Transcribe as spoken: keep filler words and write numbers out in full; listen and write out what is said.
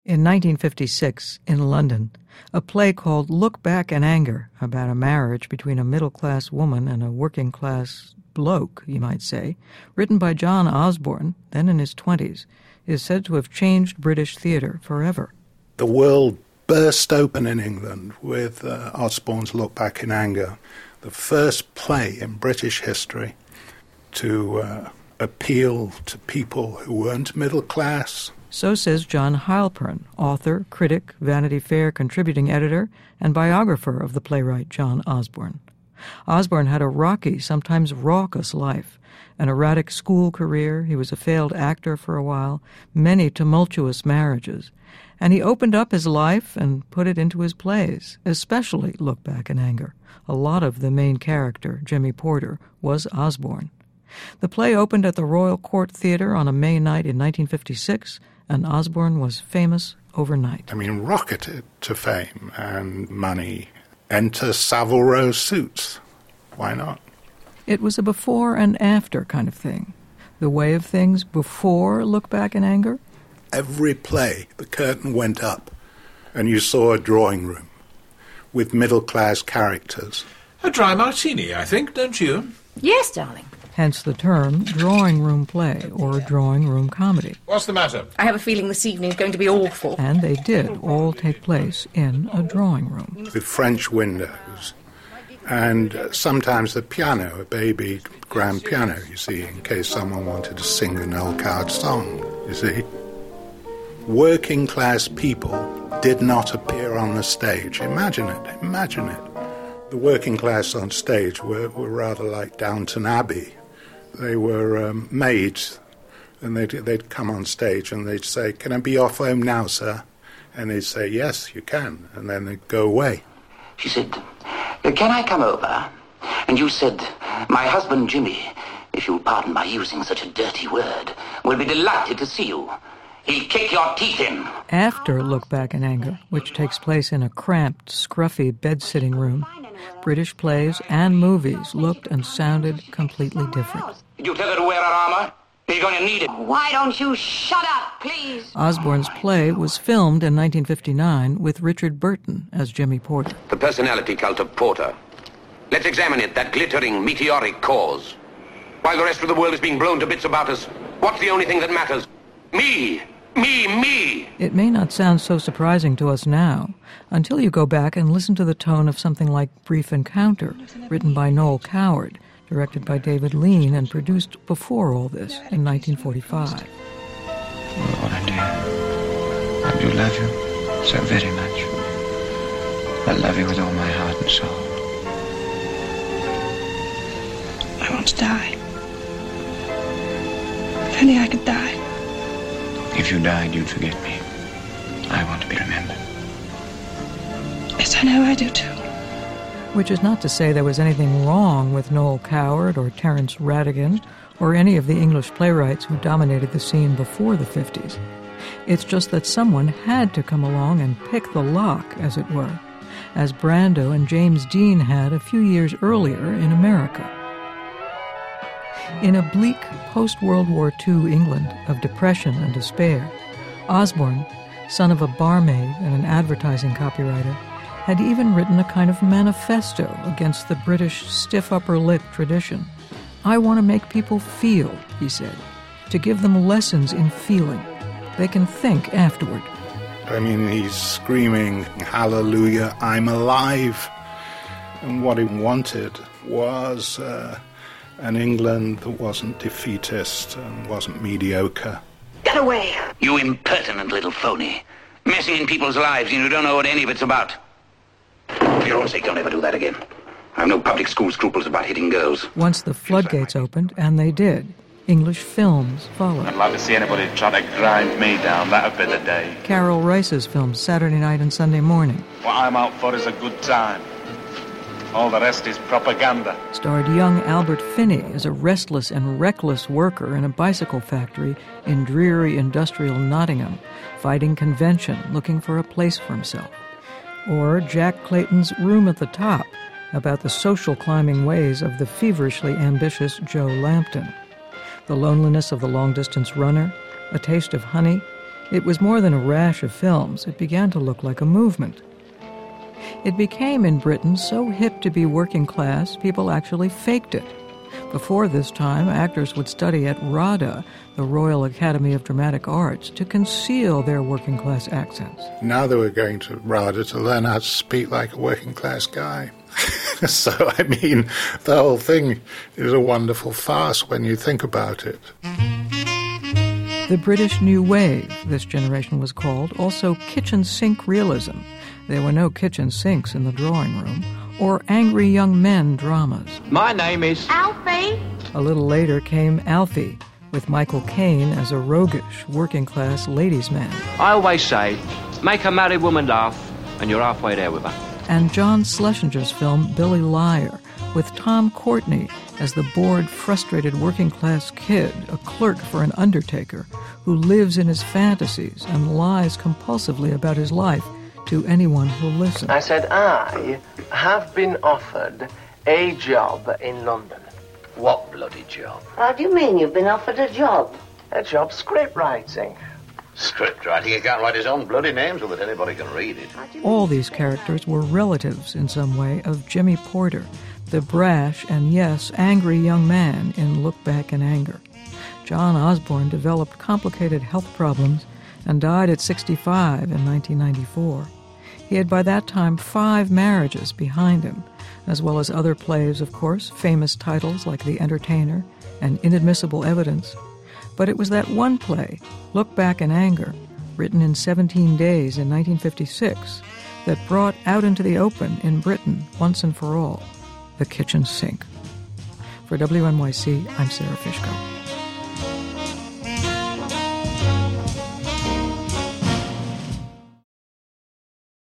In nineteen fifty-six, in London, a play called Look Back in Anger, about a marriage between a middle-class woman and a working-class bloke, you might say, written by John Osborne, then in his twenties, is said to have changed British theatre forever. The world burst open in England with uh, Osborne's Look Back in Anger, the first play in British history to uh, appeal to people who weren't middle class. So says John Heilpern, author, critic, Vanity Fair contributing editor, and biographer of the playwright John Osborne. Osborne had a rocky, sometimes raucous life, an erratic school career, he was a failed actor for a while, many tumultuous marriages, and he opened up his life and put it into his plays, especially Look Back in Anger. A lot of the main character, Jimmy Porter, was Osborne. The play opened at the Royal Court Theatre on a May night in nineteen fifty-six, and Osborne was famous overnight. I mean, rocketed to fame and money. Enter Savile Row suits. Why not? It was a before and after kind of thing. The way of things before Look Back in Anger. Every play, the curtain went up, and you saw a drawing room with middle-class characters. A dry martini, I think, don't you? Yes, darling. Hence the term drawing room play or drawing room comedy. What's the matter? I have a feeling this evening is going to be awful. And they did all take place in a drawing room. With French windows. And uh, sometimes the piano, a baby grand piano, you see, in case someone wanted to sing an Noel Coward song, you see. Working class people did not appear on the stage. Imagine it, imagine it. The working class on stage were, were rather like Downton Abbey. They were um, maids, and they'd, they'd come on stage and they'd say, "Can I be off home now, sir?" And they'd say, "Yes, you can." And then they'd go away. She said, "Can I come over?" And you said, "My husband Jimmy, if you'll pardon my using such a dirty word, will be delighted to see you. He'll kick your teeth in." After Look Back in Anger, which takes place in a cramped, scruffy bed-sitting room, British plays and movies looked and sounded completely different. Did you tell her to wear her armor? You're going to need it. Why don't you shut up, please? Osborne's play was filmed in nineteen fifty-nine with Richard Burton as Jimmy Porter. The personality cult of Porter. Let's examine it, that glittering, meteoric cause. While the rest of the world is being blown to bits about us, what's the only thing that matters? Me! Me, me! It may not sound so surprising to us now, until you go back and listen to the tone of something like Brief Encounter, written by Noel Coward, directed by David Lean, and produced before all this, in nineteen forty-five. Lord, I do. I do love you so very much. I love you with all my heart and soul. I want to die. If only I could die. If you died, you'd forget me. I want to be remembered. Yes, I know I do too. Which is not to say there was anything wrong with Noel Coward or Terence Rattigan or any of the English playwrights who dominated the scene before the fifties. It's just that someone had to come along and pick the lock, as it were, as Brando and James Dean had a few years earlier in America. In a bleak post-World War Two England of depression and despair, Osborne, son of a barmaid and an advertising copywriter, had even written a kind of manifesto against the British stiff upper lip tradition. "I want to make people feel," he said, "to give them lessons in feeling. They can think afterward." I mean, he's screaming, "Hallelujah, I'm alive." And what he wanted was uh, an England that wasn't defeatist and wasn't mediocre. Get away! You impertinent little phony. Messing in people's lives and you don't know what any of it's about. For your own sake, don't ever do that again. I've no public school scruples about hitting girls. Once the floodgates opened, and they did, English films followed. I'd like to see anybody try to grind me down. That would be the day. Carol Rice's films Saturday Night and Sunday Morning. What I'm out for is a good time. All the rest is propaganda. Starred young Albert Finney as a restless and reckless worker in a bicycle factory in dreary industrial Nottingham, fighting convention, looking for a place for himself. Or Jack Clayton's Room at the Top, about the social climbing ways of the feverishly ambitious Joe Lampton. The loneliness of the long-distance runner, A Taste of Honey, It was more than a rash of films. It began to look like a movement. It became in Britain so hip to be working class, people actually faked it. Before this time, actors would study at RADA, the Royal Academy of Dramatic Arts, to conceal their working class accents. Now they were going to RADA to learn how to speak like a working class guy. So, I mean, the whole thing is a wonderful farce when you think about it. The British New Wave, this generation was called, also kitchen sink realism. There were no kitchen sinks in the drawing room, or angry young men dramas. My name is Alfie. A little later came Alfie, with Michael Caine as a roguish, working-class ladies' man. I always say, make a married woman laugh, and you're halfway there with her. And John Schlesinger's film Billy Liar, with Tom Courtenay as the bored, frustrated working-class kid, a clerk for an undertaker, who lives in his fantasies and lies compulsively about his life to anyone who'll listen. I said, I have been offered a job in London. What bloody job? How do you mean you've been offered a job? A job script writing. Script writing? He can't write his own bloody name so that anybody can read it. All these characters were relatives, in some way, of Jimmy Porter, the brash and, yes, angry young man in Look Back in Anger. John Osborne developed complicated health problems and died at sixty-five in nineteen ninety-four. He had by that time five marriages behind him, as well as other plays, of course, famous titles like The Entertainer and Inadmissible Evidence. But it was that one play, Look Back in Anger, written in seventeen days in nineteen fifty-six, that brought out into the open in Britain, once and for all, the kitchen sink. For W N Y C, I'm Sarah Fishko.